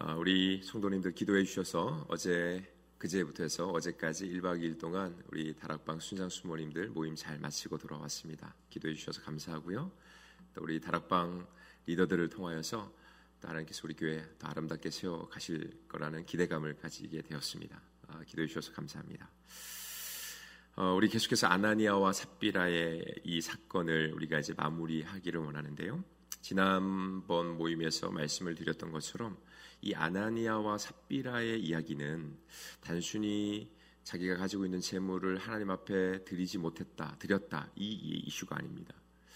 우리 성도님들 기도해 주셔서 그제부터 해서 어제까지 1박 2일 동안 우리 다락방 순장 수모님들 모임 잘 마치고 돌아왔습니다. 기도해 주셔서 감사하고요. 또 우리 다락방 리더들을 통하여서 또 하나님께서 우리 교회 더 아름답게 세워 가실 거라는 기대감을 가지게 되었습니다. 기도해 주셔서 감사합니다. 우리 계속해서 아나니아와 삽비라의 이 사건을 우리가 이제 마무리하기를 원하는데요. 지난번 모임에서 말씀을 드렸던 것처럼 이 아나니아와 삽비라의 이야기는 단순히 자기가 가지고 있는 재물을 하나님 앞에 드렸다 이 이슈가 아닙니다.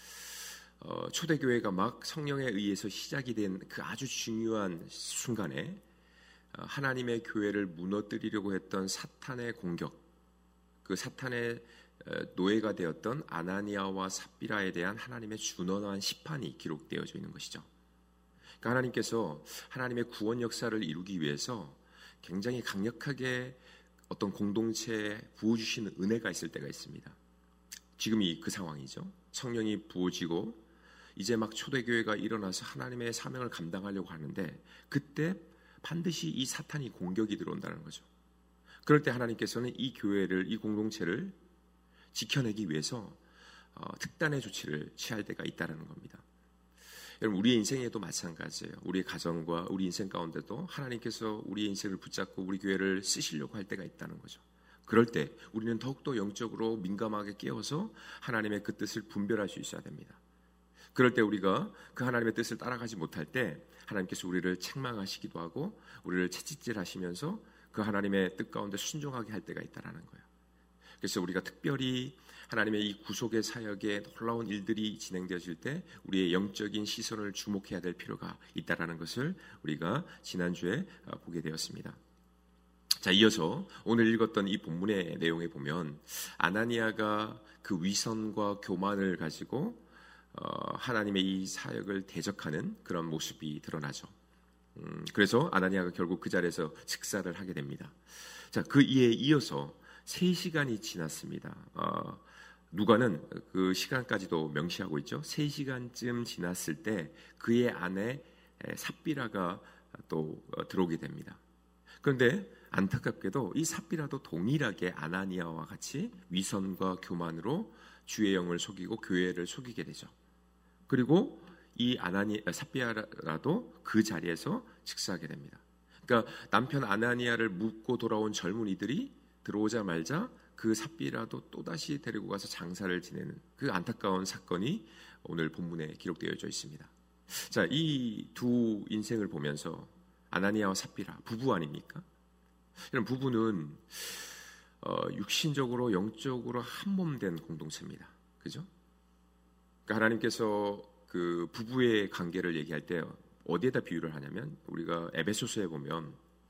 초대교회가 막 성령에 의해서 시작이 된 그 아주 중요한 순간에 하나님의 교회를 무너뜨리려고 했던 사탄의 공격, 그 사탄의 노예가 되었던 아나니아와 삽비라에 대한 하나님의 준엄한 심판이 기록되어져 있는 것이죠. 그러니까 하나님께서 하나님의 구원 역사를 이루기 위해서 굉장히 강력하게 어떤 공동체에 부어주시는 은혜가 있을 때가 있습니다. 지금이 그 상황이죠. 성령이 부어지고 이제 막 초대교회가 일어나서 하나님의 사명을 감당하려고 하는데 그때 반드시 이 사탄이 공격이 들어온다는 거죠. 그럴 때 하나님께서는 이 교회를, 이 공동체를 지켜내기 위해서 특단의 조치를 취할 때가 있다는 겁니다. 여러분, 우리의 인생에도 마찬가지예요. 우리의 가정과 우리 인생 가운데도 하나님께서 우리의 인생을 붙잡고 우리 교회를 쓰시려고 할 때가 있다는 거죠. 그럴 때 우리는 더욱더 영적으로 민감하게 깨어서 하나님의 그 뜻을 분별할 수 있어야 됩니다. 그럴 때 우리가 그 하나님의 뜻을 따라가지 못할 때 하나님께서 우리를 책망하시기도 하고 우리를 채찍질하시면서 그 하나님의 뜻 가운데 순종하게 할 때가 있다는 거예요. 그래서 우리가 특별히 하나님의 이 구속의 사역에 놀라운 일들이 진행되어질 때 우리의 영적인 시선을 주목해야 될 필요가 있다는 것을 우리가 지난주에 보게 되었습니다. 자, 이어서 오늘 읽었던 이 본문의 내용에 보면 아나니아가 그 위선과 교만을 가지고 하나님의 이 사역을 대적하는 그런 모습이 드러나죠. 그래서 아나니아가 결국 그 자리에서 즉사를 하게 됩니다. 자, 그 이에 이어서 3시간이 지났습니다. 누가는 그 시간까지도 명시하고 있죠. 3시간쯤 지났을 때 그의 아내 삽비라가 또 들어오게 됩니다. 그런데 안타깝게도 이 삽비라도 동일하게 아나니아와 같이 위선과 교만으로 주의 영을 속이고 교회를 속이게 되죠. 그리고 이 삽비라도 그 자리에서 즉사하게 됩니다. 그러니까 남편 아나니아를 묻고 돌아온 젊은이들이 들어오자마자 그 삽비라도 또다시 데리고 가서 장사를 지내는 그 안타까운 사건이 오늘 본문에 기록되어져 있습니다. 자, 이 두 인생을 보면서 아나니아와 삽비라 부부 아닙니까? 이런 부부는 육신적으로 영적으로 한몸된 공동체입니다. 그죠? 그러니까 하나님께서 그 부부의 관계를 얘기할 때 어디에다 비유를 하냐면 우리가 에베소서에 보면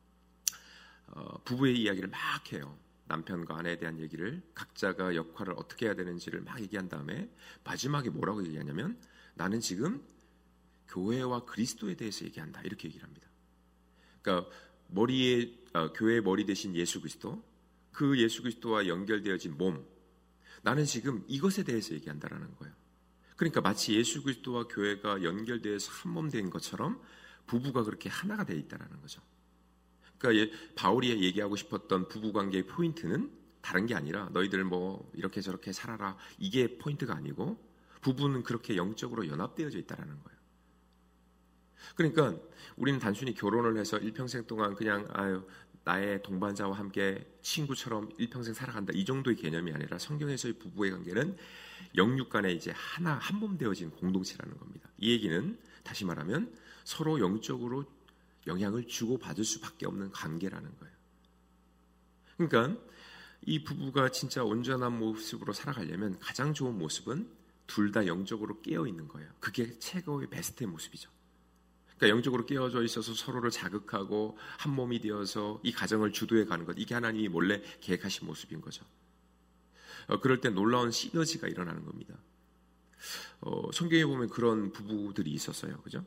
부부의 이야기를 막 해요. 남편과 아내에 대한 얘기를 각자가 역할을 어떻게 해야 되는지를 막 얘기한 다음에 마지막에 뭐라고 얘기하냐면 나는 지금 교회와 그리스도에 대해서 얘기한다 이렇게 얘기를 합니다. 그러니까 교회의 머리 대신 예수 그리스도, 그 예수 그리스도와 연결되어진 몸, 나는 지금 이것에 대해서 얘기한다라는 거예요. 그러니까 마치 예수 그리스도와 교회가 연결되어서 한 몸 된 것처럼 부부가 그렇게 하나가 되어 있다는 거죠. 그러니까 바울이 얘기하고 싶었던 부부관계의 포인트는 다른 게 아니라 너희들 뭐 이렇게 저렇게 살아라 이게 포인트가 아니고 부부는 그렇게 영적으로 연합되어져 있다는 거예요. 그러니까 우리는 단순히 결혼을 해서 일평생 동안 그냥 나의 동반자와 함께 친구처럼 일평생 살아간다 이 정도의 개념이 아니라 성경에서의 부부의 관계는 영육 간에 이제 한 몸 되어진 공동체라는 겁니다. 이 얘기는 다시 말하면 서로 영적으로 영향을 주고받을 수밖에 없는 관계라는 거예요. 그러니까 이 부부가 진짜 온전한 모습으로 살아가려면 가장 좋은 모습은 둘 다 영적으로 깨어있는 거예요. 그게 최고의 베스트의 모습이죠. 그러니까 영적으로 깨어져 있어서 서로를 자극하고 한 몸이 되어서 이 가정을 주도해 가는 것, 이게 하나님이 몰래 계획하신 모습인 거죠. 그럴 때 놀라운 시너지가 일어나는 겁니다. 성경에 보면 그런 부부들이 있었어요. 그죠?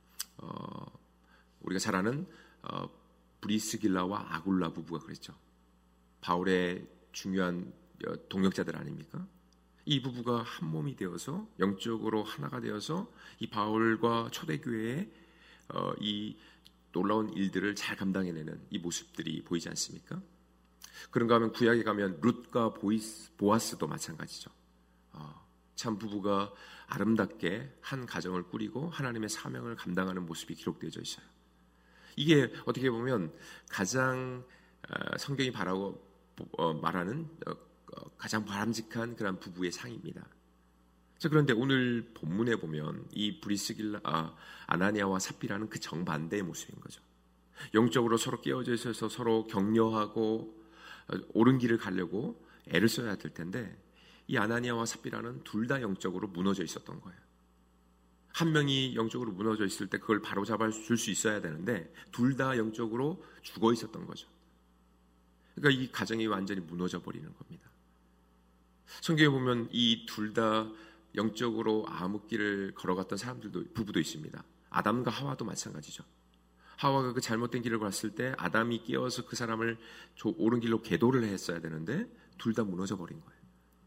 우리가 잘 아는 브리스길라와 아굴라 부부가 그랬죠. 바울의 중요한 동역자들 아닙니까? 이 부부가 한 몸이 되어서 영적으로 하나가 되어서 이 바울과 초대교회의 이 놀라운 일들을 잘 감당해내는 이 모습들이 보이지 않습니까? 그런가 하면 구약에 가면 룻과 보아스도 마찬가지죠. 참 부부가 아름답게 한 가정을 꾸리고 하나님의 사명을 감당하는 모습이 기록되어져 있어요. 이게 어떻게 보면 가장 성경이 말하는 가장 바람직한 그런 부부의 상입니다. 자, 그런데 오늘 본문에 보면 이 아나니아와 삽비라는 그 정반대의 모습인 거죠. 영적으로 서로 깨어져 있어서 서로 격려하고 옳은 길을 가려고 애를 써야 될 텐데 이 아나니아와 삽비라는 둘 다 영적으로 무너져 있었던 거예요. 한 명이 영적으로 무너져 있을 때 그걸 바로 잡아줄 수 있어야 되는데 둘 다 영적으로 죽어 있었던 거죠. 그러니까 이 가정이 완전히 무너져 버리는 겁니다. 성경에 보면 이 둘 다 영적으로 암흑길을 걸어갔던 부부도 있습니다. 아담과 하와도 마찬가지죠. 하와가 그 잘못된 길을 갔을 때 아담이 깨어서 그 사람을 옳은 길로 계도를 했어야 되는데 둘 다 무너져 버린 거예요.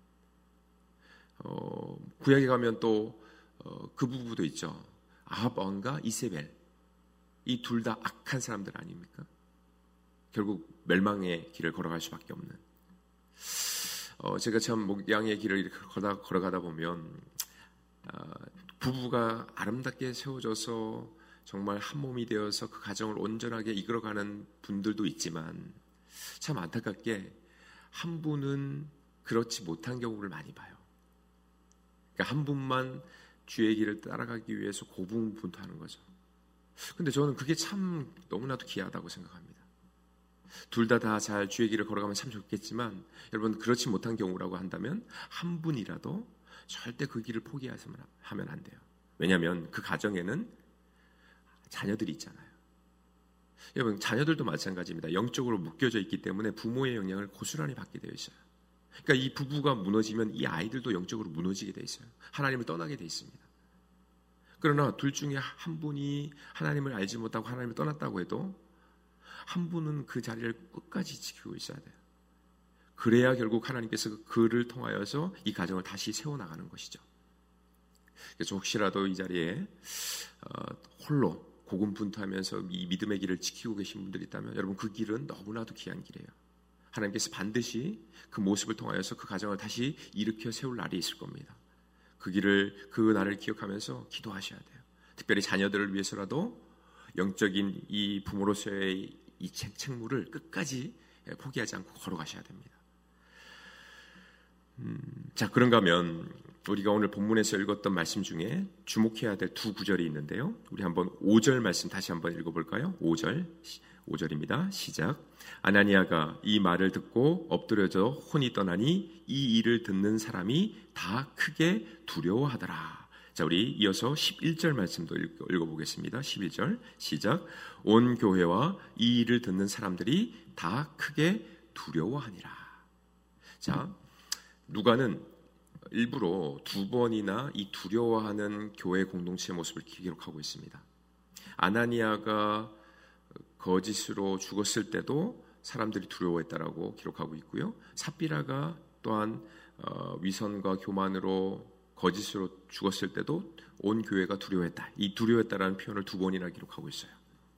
구약에 가면 또 그 부부도 있죠. 아합 왕과 이세벨. 이 둘 다 악한 사람들 아닙니까? 결국 멸망의 길을 걸어갈 수밖에 없는. 제가 참 목양의 길을 이렇게 걸어가다 보면 부부가 아름답게 세워져서 정말 한 몸이 되어서 그 가정을 온전하게 이끌어가는 분들도 있지만 참 안타깝게 한 분은 그렇지 못한 경우를 많이 봐요. 그러니까 한 분만 주의 길을 따라가기 위해서 고분분투하는 거죠. 근데 저는 그게 참 너무나도 귀하다고 생각합니다. 둘 다 잘 주의 길을 걸어가면 참 좋겠지만 여러분 그렇지 못한 경우라고 한다면 한 분이라도 절대 그 길을 포기하면 안 돼요. 왜냐하면 그 가정에는 자녀들이 있잖아요. 여러분 자녀들도 마찬가지입니다. 영적으로 묶여져 있기 때문에 부모의 영향을 고스란히 받게 되어 있어요. 그러니까 이 부부가 무너지면 이 아이들도 영적으로 무너지게 돼 있어요. 하나님을 떠나게 돼 있습니다. 그러나 둘 중에 한 분이 하나님을 알지 못하고 하나님을 떠났다고 해도 한 분은 그 자리를 끝까지 지키고 있어야 돼요. 그래야 결국 하나님께서 그를 통하여서 이 가정을 다시 세워나가는 것이죠. 그래서 혹시라도 이 자리에 홀로 고군분투하면서 이 믿음의 길을 지키고 계신 분들이 있다면 여러분 그 길은 너무나도 귀한 길이에요. 하나님께서 반드시 그 모습을 통하여서 그 가정을 다시 일으켜 세울 날이 있을 겁니다. 그 날을 기억하면서 기도하셔야 돼요. 특별히 자녀들을 위해서라도 영적인 이 부모로서의 이 책무를 끝까지 포기하지 않고 걸어가셔야 됩니다. 자, 그런가 하면 우리가 오늘 본문에서 읽었던 말씀 중에 주목해야 될 두 구절이 있는데요. 우리 한번 5절 말씀 다시 한번 읽어볼까요? 5절입니다. 시작. 아나니아가 이 말을 듣고 엎드려져 혼이 떠나니 이 일을 듣는 사람이 다 크게 두려워하더라. 자, 우리 이어서 11절 말씀도 읽어보겠습니다. 11절 시작. 온 교회와 이 일을 듣는 사람들이 다 크게 두려워하니라. 자, 누가는 일부러 두 번이나 이 두려워하는 교회 공동체의 모습을 기록하고 있습니다. 아나니아가 거짓으로 죽었을 때도 사람들이 두려워했다라고 기록하고 있고요. 삽비라가 또한 위선과 교만으로 거짓으로 죽었을 때도 온 교회가 두려워했다. 이 두려워했다라는 표현을 두 번이나 기록하고 있어요.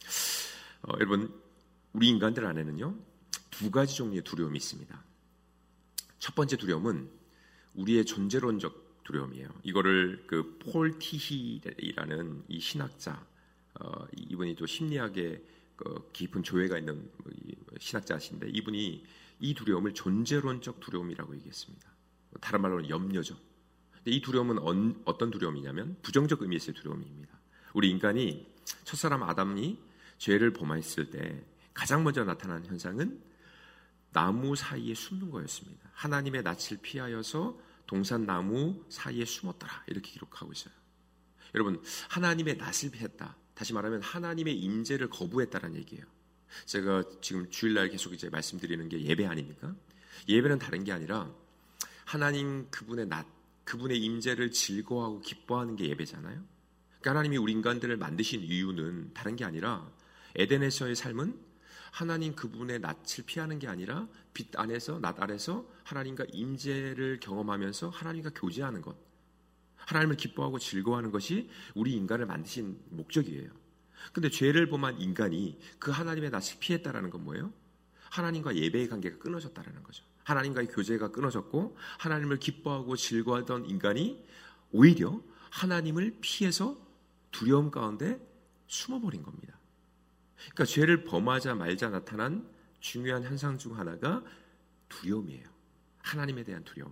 여러분, 우리 인간들 안에는요 두 가지 종류의 두려움이 있습니다. 첫 번째 두려움은 우리의 존재론적 두려움이에요. 이거를 그 폴 티히라는 이 신학자, 이분이 또 심리학에 깊은 조예가 있는 신학자신데 이분이 이 두려움을 존재론적 두려움이라고 얘기했습니다. 다른 말로는 염려죠. 근데 이 두려움은 어떤 두려움이냐면 부정적 의미에서의 두려움입니다. 우리 인간이 첫사람 아담이 죄를 범했을 때 가장 먼저 나타난 현상은 나무 사이에 숨는 거였습니다. 하나님의 낯을 피하여서 동산 나무 사이에 숨었더라 이렇게 기록하고 있어요. 여러분, 하나님의 낯을 피했다. 다시 말하면 하나님의 임재를 거부했다는 얘기예요. 제가 지금 주일날 계속 이제 말씀드리는 게 예배 아닙니까? 예배는 다른 게 아니라 하나님 그분의 낯, 그분의 임재를 즐거워하고 기뻐하는 게 예배잖아요. 그러니까 하나님이 우리 인간들을 만드신 이유는 다른 게 아니라 에덴에서의 삶은 하나님 그분의 낯을 피하는 게 아니라 빛 안에서 낯 아래서 하나님과 임재를 경험하면서 하나님과 교제하는 것, 하나님을 기뻐하고 즐거워하는 것이 우리 인간을 만드신 목적이에요. 근데 죄를 범한 인간이 그 하나님의 낯을 피했다라는 건 뭐예요? 하나님과 예배의 관계가 끊어졌다라는 거죠. 하나님과의 교제가 끊어졌고 하나님을 기뻐하고 즐거워하던 인간이 오히려 하나님을 피해서 두려움 가운데 숨어버린 겁니다. 그러니까 죄를 범하자 말자 나타난 중요한 현상 중 하나가 두려움이에요. 하나님에 대한 두려움.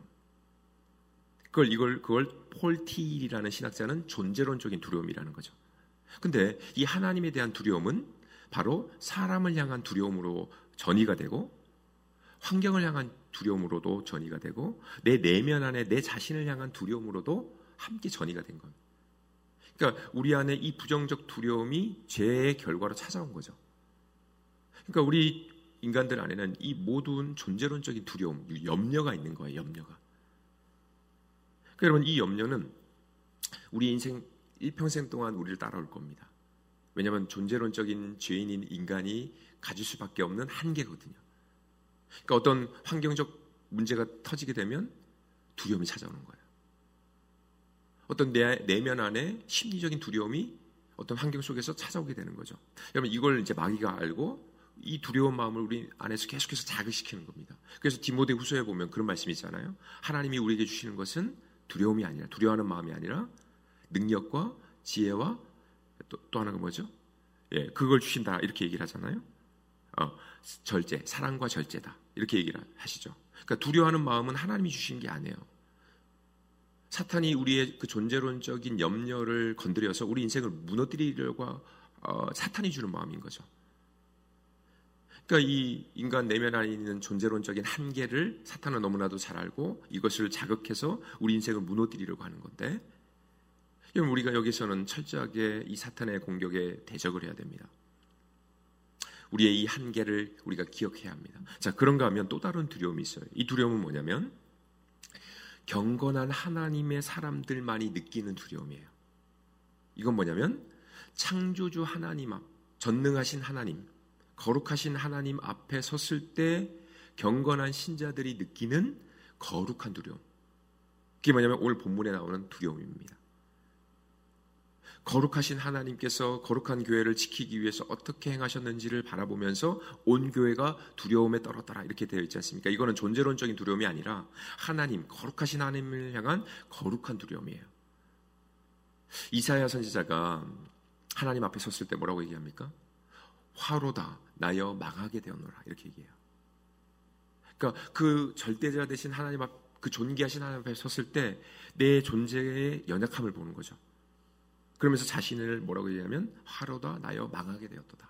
그걸 폴 티일이라는 신학자는 존재론적인 두려움이라는 거죠. 근데 이 하나님에 대한 두려움은 바로 사람을 향한 두려움으로 전이가 되고 환경을 향한 두려움으로도 전이가 되고 내 내면 안에 내 자신을 향한 두려움으로도 함께 전이가 된 겁니다. 그러니까 우리 안에 이 부정적 두려움이 죄의 결과로 찾아온 거죠. 그러니까 우리 인간들 안에는 이 모든 존재론적인 두려움, 염려가 있는 거예요. 염려가. 그러니까 여러분 이 염려는 우리 인생 일평생 동안 우리를 따라올 겁니다. 왜냐하면 존재론적인 죄인인 인간이 가질 수밖에 없는 한계거든요. 그러니까 어떤 환경적 문제가 터지게 되면 두려움이 찾아오는 거예요. 어떤 내면 안에 심리적인 두려움이 어떤 환경 속에서 찾아오게 되는 거죠. 여러분 이걸 이제 마귀가 알고 이 두려운 마음을 우리 안에서 계속해서 자극시키는 겁니다. 그래서 디모데후서에 보면 그런 말씀이 있잖아요. 하나님이 우리에게 주시는 것은 두려움이 아니라 두려워하는 마음이 아니라 능력과 지혜와 또 하나가 뭐죠? 예, 그걸 주신다 이렇게 얘기를 하잖아요. 절제, 사랑과 절제다 이렇게 얘기를 하시죠. 그러니까 두려워하는 마음은 하나님이 주신 게 아니에요. 사탄이 우리의 그 존재론적인 염려를 건드려서 우리 인생을 무너뜨리려고 사탄이 주는 마음인 거죠. 그러니까 이 인간 내면 안에 있는 존재론적인 한계를 사탄은 너무나도 잘 알고 이것을 자극해서 우리 인생을 무너뜨리려고 하는 건데 우리가 여기서는 철저하게 이 사탄의 공격에 대적을 해야 됩니다. 우리의 이 한계를 우리가 기억해야 합니다. 자, 그런가 하면 또 다른 두려움이 있어요. 이 두려움은 뭐냐면 경건한 하나님의 사람들만이 느끼는 두려움이에요. 이건 뭐냐면 창조주 하나님 앞, 전능하신 하나님, 거룩하신 하나님 앞에 섰을 때 경건한 신자들이 느끼는 거룩한 두려움. 그게 뭐냐면 오늘 본문에 나오는 두려움입니다. 거룩하신 하나님께서 거룩한 교회를 지키기 위해서 어떻게 행하셨는지를 바라보면서 온 교회가 두려움에 떨었더라 이렇게 되어 있지 않습니까? 이거는 존재론적인 두려움이 아니라 하나님, 거룩하신 하나님을 향한 거룩한 두려움이에요. 이사야 선지자가 하나님 앞에 섰을 때 뭐라고 얘기합니까? 화로다 나여 망하게 되었노라 이렇게 얘기해요. 그러니까 그 절대자 되신 하나님 앞, 그 존귀하신 하나님 앞에 섰을 때 내 존재의 연약함을 보는 거죠. 그러면서 자신을 뭐라고 얘기하면 화로다 나여 망하게 되었도다.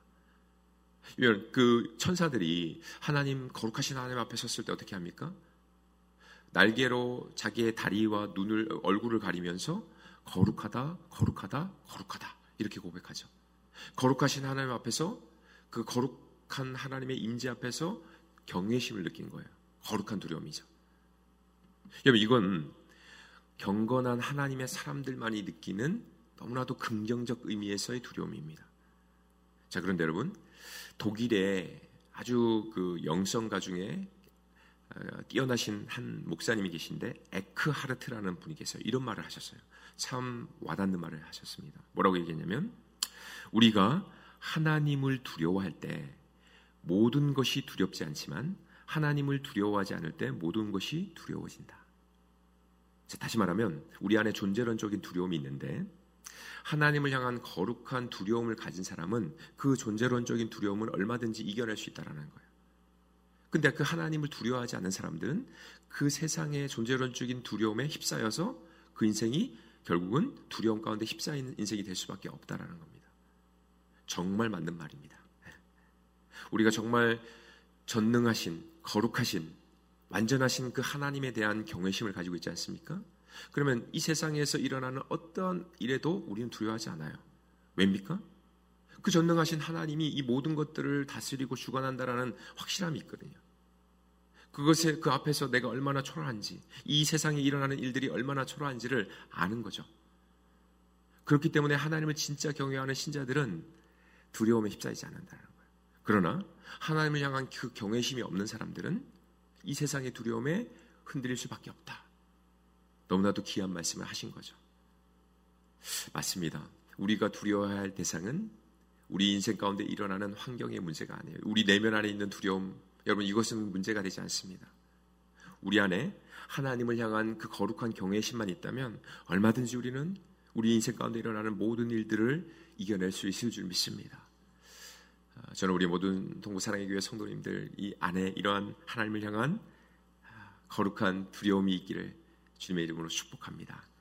그 천사들이 하나님 거룩하신 하나님 앞에 섰을 때 어떻게 합니까? 날개로 자기의 다리와 눈을 얼굴을 가리면서 거룩하다 거룩하다 거룩하다 이렇게 고백하죠. 거룩하신 하나님 앞에서 그 거룩한 하나님의 임재 앞에서 경외심을 느낀 거예요. 거룩한 두려움이죠. 여러분 이건 경건한 하나님의 사람들만이 느끼는 너무나도 긍정적 의미에서의 두려움입니다. 자, 그런데 여러분 독일의 아주 그 영성가 중에 뛰어나신 한 목사님이 계신데 에크하르트라는 분이 계세요. 이런 말을 하셨어요. 참 와닿는 말을 하셨습니다. 뭐라고 얘기했냐면 우리가 하나님을 두려워할 때 모든 것이 두렵지 않지만 하나님을 두려워하지 않을 때 모든 것이 두려워진다. 자, 다시 말하면 우리 안에 존재론적인 두려움이 있는데 하나님을 향한 거룩한 두려움을 가진 사람은 그 존재론적인 두려움을 얼마든지 이겨낼 수 있다는 거예요. 근데 그 하나님을 두려워하지 않는 사람들은 그 세상의 존재론적인 두려움에 휩싸여서 그 인생이 결국은 두려움 가운데 휩싸이는 인생이 될 수밖에 없다는 겁니다. 정말 맞는 말입니다. 우리가 정말 전능하신, 거룩하신, 완전하신 그 하나님에 대한 경외심을 가지고 있지 않습니까? 그러면 이 세상에서 일어나는 어떤 일에도 우리는 두려워하지 않아요. 왜입니까? 그 전능하신 하나님이 이 모든 것들을 다스리고 주관한다라는 확실함이 있거든요. 그것에 그 앞에서 내가 얼마나 초라한지, 이 세상에 일어나는 일들이 얼마나 초라한지를 아는 거죠. 그렇기 때문에 하나님을 진짜 경외하는 신자들은 두려움에 휩싸이지 않는다는 거예요. 그러나 하나님을 향한 그 경외심이 없는 사람들은 이 세상의 두려움에 흔들릴 수밖에 없다. 너무나도 귀한 말씀을 하신 거죠. 맞습니다. 우리가 두려워해야 할 대상은 우리 인생 가운데 일어나는 환경의 문제가 아니에요. 우리 내면 안에 있는 두려움, 여러분 이것은 문제가 되지 않습니다. 우리 안에 하나님을 향한 그 거룩한 경외심만 있다면 얼마든지 우리는 우리 인생 가운데 일어나는 모든 일들을 이겨낼 수 있을 줄 믿습니다. 저는 우리 모든 동부사랑의 교회 성도님들 이 안에 이러한 하나님을 향한 거룩한 두려움이 있기를 주님의 이름으로 축복합니다.